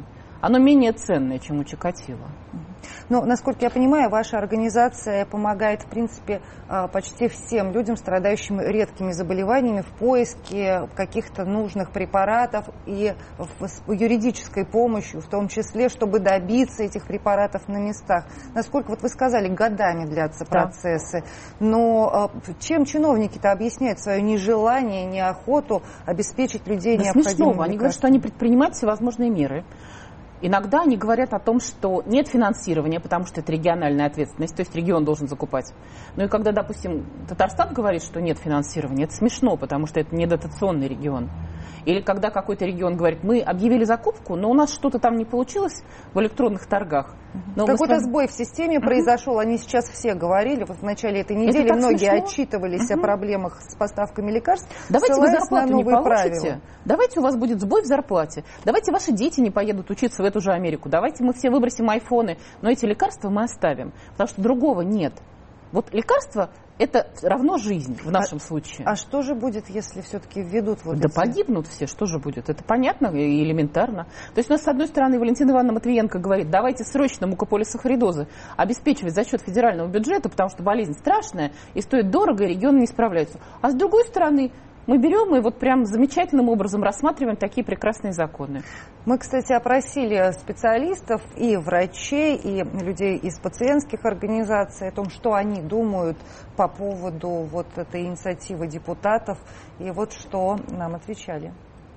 оно менее ценное, чем у Чикатило. Но, насколько я понимаю, ваша организация помогает, в принципе, почти всем людям, страдающим редкими заболеваниями, в поиске каких-то нужных препаратов и с юридической помощью, в том числе, чтобы добиться этих препаратов на местах. Насколько, вот вы сказали, годами длятся процессы. Но чем чиновники-то объясняют свое нежелание, неохоту обеспечить людей необходимыми лекарствами? Они говорят, что они предпринимают всевозможные меры. Иногда они говорят о том, что нет финансирования, потому что это региональная ответственность, то есть регион должен закупать. Ну и когда, допустим, Татарстан говорит, что нет финансирования, это смешно, потому что это не дотационный регион. Или когда какой-то регион говорит, мы объявили закупку, но у нас что-то там не получилось в электронных торгах. Какой-то сбой в системе произошел, они сейчас все говорили, вот в начале этой недели многие отчитывались о проблемах с поставками лекарств, давайте вы зарплату не получите, правила. Давайте у вас будет сбой в зарплате, давайте ваши дети не поедут учиться в эту же Америку, давайте мы все выбросим айфоны, но эти лекарства мы оставим, потому что другого нет. Вот лекарства – это равно жизнь в нашем случае. А что же будет, если все-таки введут вот эти? Погибнут все, что же будет? Это понятно и элементарно. То есть у нас, с одной стороны, Валентина Ивановна Матвиенко говорит, давайте срочно мукополисахаридозы обеспечивать за счет федерального бюджета, потому что болезнь страшная и стоит дорого, и регионы не справляются. А с другой стороны, мы берем и вот прям замечательным образом рассматриваем такие прекрасные законы. Мы, кстати, опросили специалистов и врачей, и людей из пациентских организаций о том, что они думают по поводу вот этой инициативы депутатов. И вот что нам отвечали.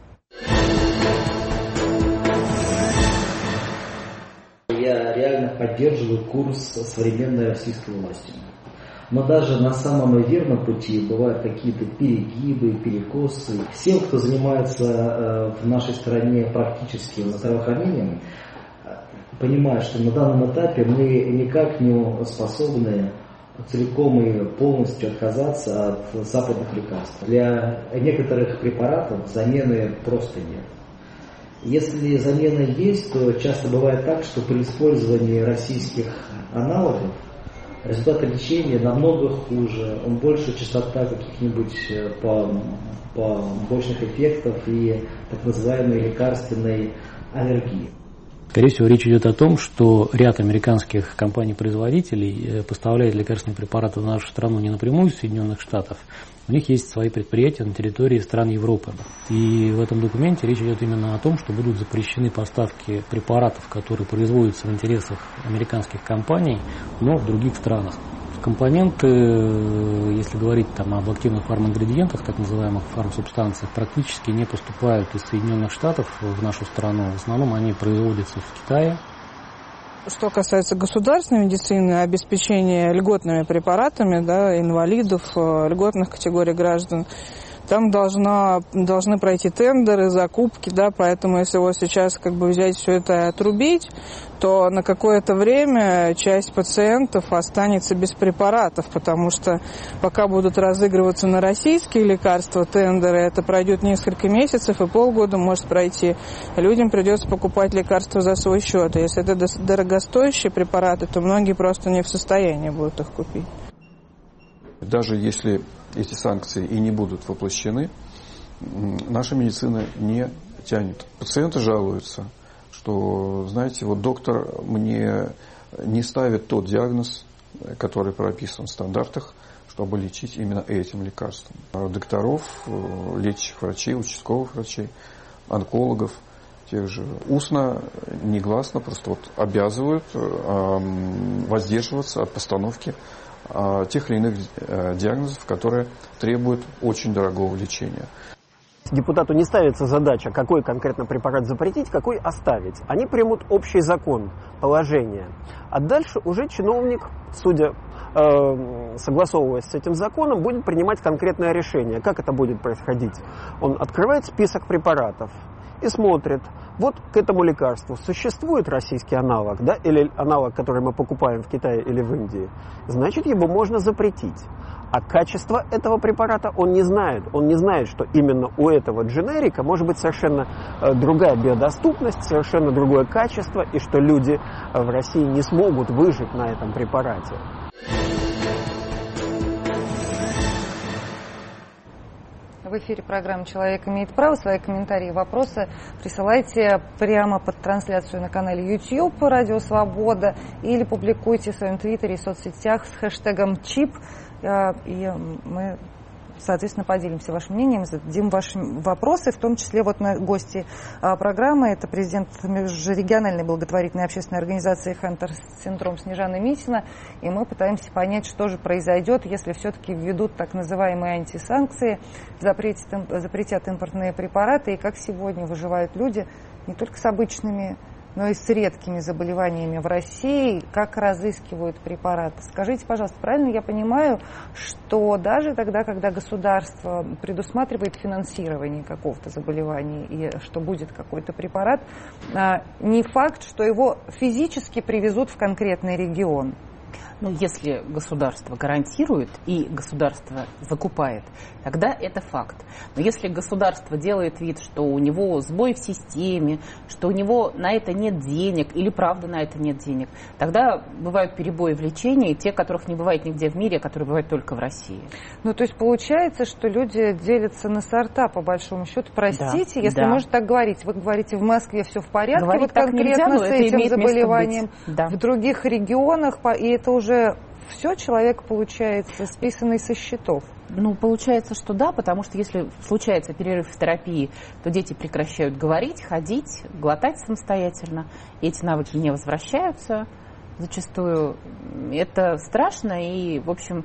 Я реально поддерживаю курс современной российской власти. Но даже на самом верном пути бывают какие-то перегибы, перекосы. Всем, кто занимается в нашей стране практически здравоохранением, понимают, что на данном этапе мы никак не способны целиком и полностью отказаться от западных лекарств. Для некоторых препаратов замены просто нет. Если замена есть, то часто бывает так, что при использовании российских аналогов результаты лечения намного хуже, он больше частота каких-нибудь побочных эффектов и так называемой лекарственной аллергии. Скорее всего, речь идет о том, что ряд американских компаний-производителей поставляет лекарственные препараты в нашу страну не напрямую из Соединенных Штатов. У них есть свои предприятия на территории стран Европы. И в этом документе речь идет именно о том, что будут запрещены поставки препаратов, которые производятся в интересах американских компаний, но в других странах. Компоненты, если говорить там об активных фармингредиентах, так называемых фармсубстанциях, практически не поступают из Соединенных Штатов в нашу страну. В основном они производятся в Китае. Что касается государственной медицины, обеспечения льготными препаратами, да, инвалидов, льготных категорий граждан, там должны пройти тендеры, закупки, да, поэтому если вот сейчас как бы взять все это и отрубить, то на какое-то время часть пациентов останется без препаратов, потому что пока будут разыгрываться на российские лекарства тендеры, это пройдет несколько месяцев и полгода может пройти. Людям придется покупать лекарства за свой счет. И если это дорогостоящие препараты, то многие просто не в состоянии будут их купить. Даже если эти санкции и не будут воплощены, наша медицина не тянет. Пациенты жалуются, что, знаете, вот доктор мне не ставит тот диагноз, который прописан в стандартах, чтобы лечить именно этим лекарством. Докторов, лечащих врачей, участковых врачей, онкологов, тех же устно, негласно просто вот обязывают воздерживаться от постановки тех или иных диагнозов, которые требуют очень дорогого лечения. Депутату не ставится задача, какой конкретно препарат запретить, какой оставить. Они примут общий закон, положение. А дальше уже чиновник, согласовываясь с этим законом, будет принимать конкретное решение. Как это будет происходить? Он открывает список препаратов и смотрит, вот к этому лекарству существует российский аналог, да, или аналог, который мы покупаем в Китае или в Индии, значит, его можно запретить. А качество этого препарата он не знает. Он не знает, что именно у этого дженерика может быть совершенно другая биодоступность, совершенно другое качество, и что люди в России не смогут выжить на этом препарате. В эфире программы «Человек имеет право». Свои комментарии и вопросы присылайте прямо под трансляцию на канале YouTube «Радио Свобода» или публикуйте в своем твиттере и соцсетях с хэштегом ЧИП. И мы, соответственно, поделимся вашим мнением, зададим ваши вопросы, в том числе вот на гости программы. Это президент межрегиональной благотворительной общественной организации «Хантер-синдром» Снежана Митина. И мы пытаемся понять, что же произойдет, если все-таки введут так называемые антисанкции, запретят импортные препараты, и как сегодня выживают люди не только с обычными, но и с редкими заболеваниями в России, как разыскивают препараты. Скажите, пожалуйста, правильно я понимаю, что даже тогда, когда государство предусматривает финансирование какого-то заболевания и что будет какой-то препарат, не факт, что его физически привезут в конкретный регион? Ну, если государство гарантирует и государство закупает, тогда это факт. Но если государство делает вид, что у него сбой в системе, что у него на это нет денег или правда на это нет денег, тогда бывают перебои в лечении, те, которых не бывает нигде в мире, а которые бывают только в России. Ну, то есть получается, что люди делятся на сорта, по большому счету. Простите, если можно так говорить. Вы говорите, в Москве все в порядке, говорить вот конкретно нельзя, с этим заболеванием. Да. В других регионах, и это уже все, человек, получается, списанный со счетов. Ну, получается, что да, потому что если случается перерыв в терапии, то дети прекращают говорить, ходить, глотать самостоятельно. И эти навыки не возвращаются зачастую. Это страшно и, в общем,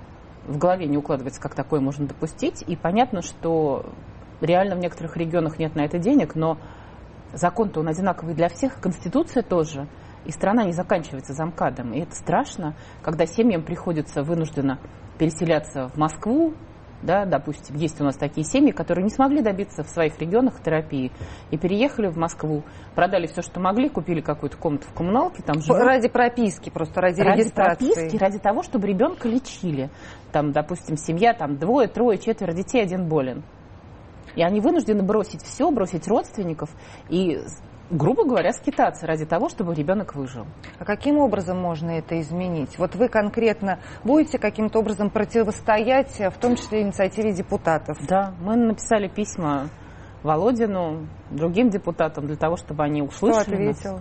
в голове не укладывается, как такое можно допустить. И понятно, что реально в некоторых регионах нет на это денег, но закон-то он одинаковый для всех, Конституция тоже. И страна не заканчивается за МКАДом. И это страшно, когда семьям приходится вынужденно переселяться в Москву. Да, допустим, есть у нас такие семьи, которые не смогли добиться в своих регионах терапии и переехали в Москву, продали все, что могли, купили какую-то комнату в коммуналке. Там живут. Ради прописки, просто ради регистрации. Ради прописки, ради того, чтобы ребенка лечили. Там, допустим, семья, там 2, 3, 4 детей, 1 болен. И они вынуждены бросить все, бросить родственников и, грубо говоря, скитаться ради того, чтобы ребенок выжил. А каким образом можно это изменить? Вот вы конкретно будете каким-то образом противостоять, в том числе инициативе депутатов? Да, мы написали письма Володину, другим депутатам, для того, чтобы они услышали. Кто ответил?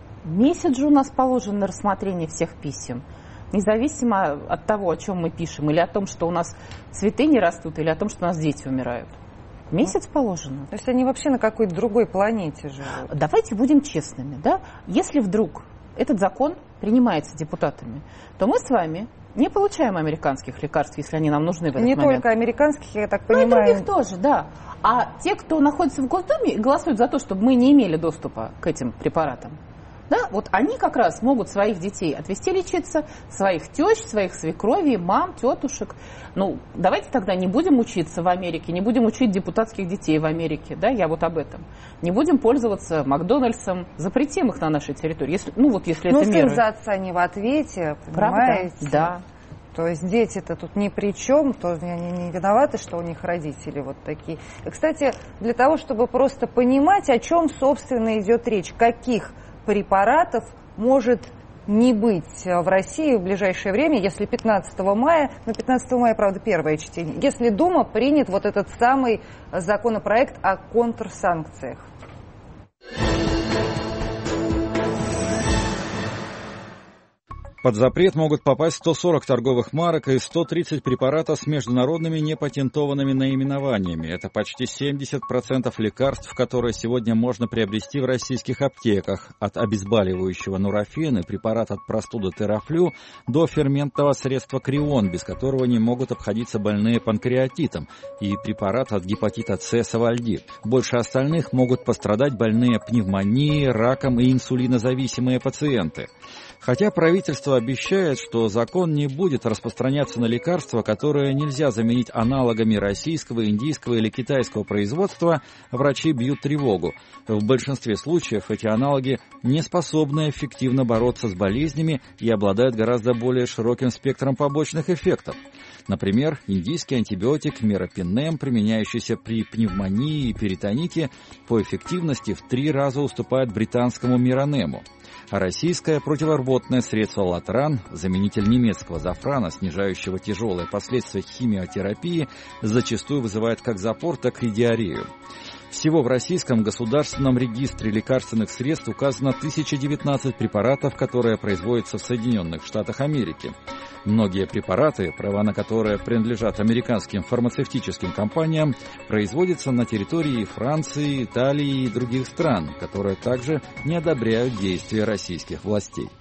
Месяц же у нас положен на рассмотрение всех писем. Независимо от того, о чем мы пишем, или о том, что у нас цветы не растут, или о том, что у нас дети умирают. Месяц положено. То есть они вообще на какой-то другой планете живут? Давайте будем честными. Да? Если вдруг этот закон принимается депутатами, то мы с вами не получаем американских лекарств, если они нам нужны в этот момент. Не только американских, я так понимаю. Ну и других тоже, да. А те, кто находится в Госдуме и голосуют за то, чтобы мы не имели доступа к этим препаратам, да, вот они как раз могут своих детей отвезти лечиться, своих тещ, своих свекровей, мам, тетушек. Ну, давайте тогда не будем учиться в Америке, не будем учить депутатских детей в Америке, да, я вот об этом. Не будем пользоваться Макдональдсом, запретим их на нашей территории, если, если это меры. Ну, за отца не в ответе, понимаете? Правда? Да. То есть дети-то тут ни при чем, то они не виноваты, что у них родители вот такие. И, кстати, для того, чтобы просто понимать, о чем, собственно, идет речь, каких препаратов может не быть в России в ближайшее время, если 15 мая, 15 мая, правда, первое чтение, если Дума примет вот этот самый законопроект о контрсанкциях. Под запрет могут попасть 140 торговых марок и 130 препаратов с международными непатентованными наименованиями. Это почти 70% лекарств, которые сегодня можно приобрести в российских аптеках. От обезболивающего нурофен и препарат от простуды Терафлю до ферментного средства Крион, без которого не могут обходиться больные панкреатитом, и препарат от гепатита С Савальдир. Больше остальных могут пострадать больные пневмонией, раком и инсулинозависимые пациенты. Хотя правительство обещает, что закон не будет распространяться на лекарства, которые нельзя заменить аналогами российского, индийского или китайского производства, врачи бьют тревогу. В большинстве случаев эти аналоги не способны эффективно бороться с болезнями и обладают гораздо более широким спектром побочных эффектов. Например, индийский антибиотик Миропинем, применяющийся при пневмонии и перитоните, по эффективности в 3 раза уступает британскому Миронему. А российское противорвотное средство «Латран», заменитель немецкого «Зафрана», снижающего тяжелые последствия химиотерапии, зачастую вызывает как запор, так и диарею. Всего в Российском государственном регистре лекарственных средств указано 1019 препаратов, которые производятся в Соединенных Штатах Америки. Многие препараты, права на которые принадлежат американским фармацевтическим компаниям, производятся на территории Франции, Италии и других стран, которые также не одобряют действия российских властей.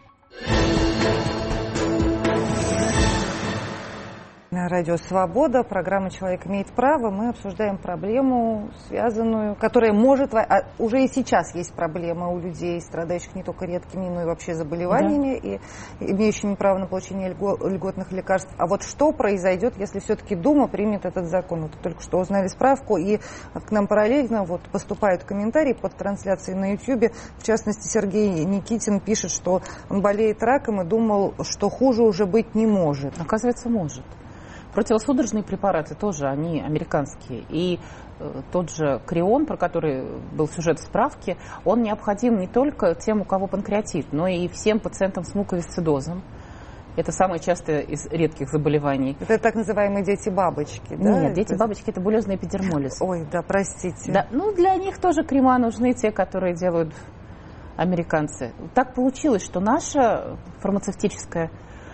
На радио «Свобода», программа «Человек имеет право». Мы обсуждаем проблему, связанную, которая может... уже и сейчас есть проблема у людей, страдающих не только редкими, но и вообще заболеваниями, да, и имеющими право на получение льготных лекарств. А вот что произойдет, если все-таки Дума примет этот закон? Вот только что узнали справку, и к нам параллельно вот поступают комментарии под трансляцией на YouTube. В частности, Сергей Никитин пишет, что он болеет раком и думал, что хуже уже быть не может. Оказывается, может. Противосудорожные препараты тоже, они американские. И тот же Крион, про который был сюжет в справке, он необходим не только тем, у кого панкреатит, но и всем пациентам с муковисцидозом. Это самое частое из редких заболеваний. Это так называемые дети-бабочки, да? Нет, дети-бабочки – это булезный эпидермолиз. Ой, да, простите. Да, ну, для них тоже крема нужны, те, которые делают американцы. Так получилось, что наша фармацевтическая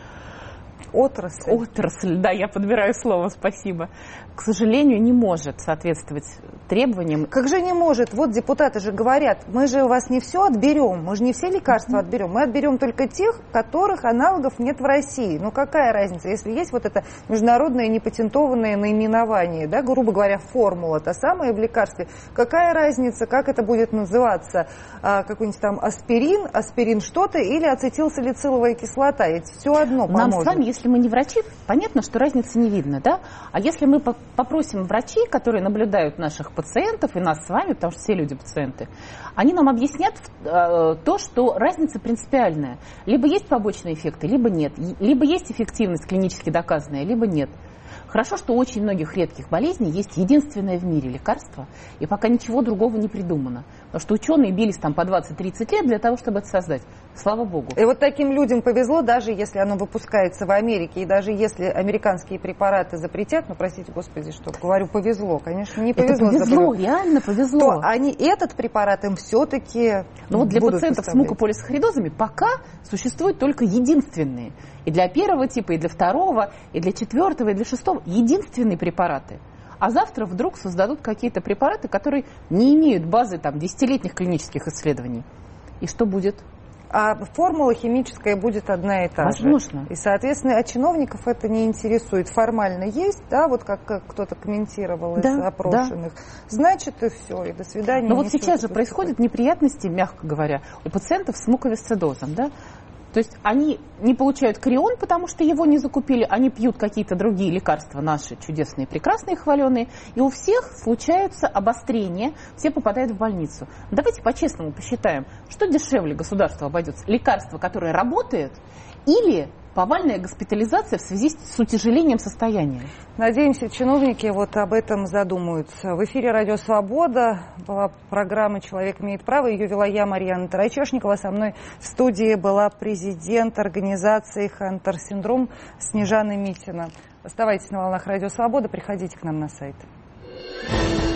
отрасль, да, я подбираю слово, спасибо, к сожалению, не может соответствовать требованиям. Как же не может? Вот депутаты же говорят, мы же у вас не все отберем, мы же не все лекарства отберем, мы отберем только тех, которых аналогов нет в России. Ну какая разница, если есть вот это международное непатентованное наименование, да, грубо говоря, формула, та самая в лекарстве, какая разница, как это будет называться, какой-нибудь там аспирин что-то или ацетилсалициловая кислота, ведь все одно поможет. Нам с вами, если мы не врачи, понятно, что разницы не видно, да? А если мы попросим врачей, которые наблюдают наших пациентов и нас с вами, потому что все люди пациенты, они нам объяснят то, что разница принципиальная. Либо есть побочные эффекты, либо нет. Либо есть эффективность клинически доказанная, либо нет. Хорошо, что у очень многих редких болезней есть единственное в мире лекарство, и пока ничего другого не придумано. Потому что ученые бились там по 20-30 лет для того, чтобы это создать. Слава богу. И вот таким людям повезло, даже если оно выпускается в Америке, и даже если американские препараты запретят, ну, простите, господи, что говорю, повезло, конечно, не повезло. Это повезло, реально повезло. То они этот препарат им все-таки Но вот для пациентов с мукополисахаридозами пока существуют только единственные. И для первого типа, и для второго, и для четвертого, и для шестого единственные препараты. А завтра вдруг создадут какие-то препараты, которые не имеют базы там, десятилетних клинических исследований. И что будет? А формула химическая будет одна и та же. Возможно. И, соответственно, от чиновников это не интересует. Формально есть, да, вот как кто-то комментировал из опрошенных. Да. Значит, и все, и до свидания. Но вот сейчас же происходят неприятности, мягко говоря, у пациентов с муковисцидозом, да. То есть они не получают Крион, потому что его не закупили, они пьют какие-то другие лекарства, наши чудесные, прекрасные, хваленые, и у всех случаются обострения, все попадают в больницу. Давайте по-честному посчитаем, что дешевле государству обойдется, лекарство, которое работает, или повальная госпитализация в связи с утяжелением состояния. Надеемся, чиновники вот об этом задумаются. В эфире «Радио Свобода» была программа «Человек имеет право». Ее вела я, Марьяна Тарачешникова. Со мной в студии была президент организации «Хантер-синдром» Снежана Митина. Оставайтесь на волнах «Радио Свобода», приходите к нам на сайт.